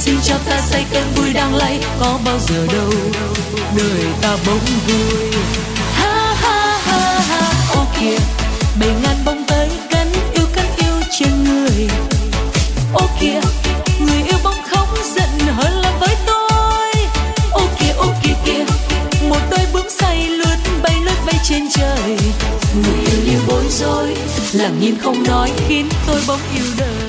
xin cho ta say cơn vui đang lay, có bao giờ đâu đời ta bỗng vui. Ha ha ha ha, ô kìa bầy ngàn bông tới cắn yêu trên người. Ô kìa người yêu bỗng khóc giận hờn làm với tôi. Ô kìa kìa, một đôi bướm say lướt bay trên trời. Người yêu như bối rối, lặng nhìn không nói khiến tôi bỗng yêu đời.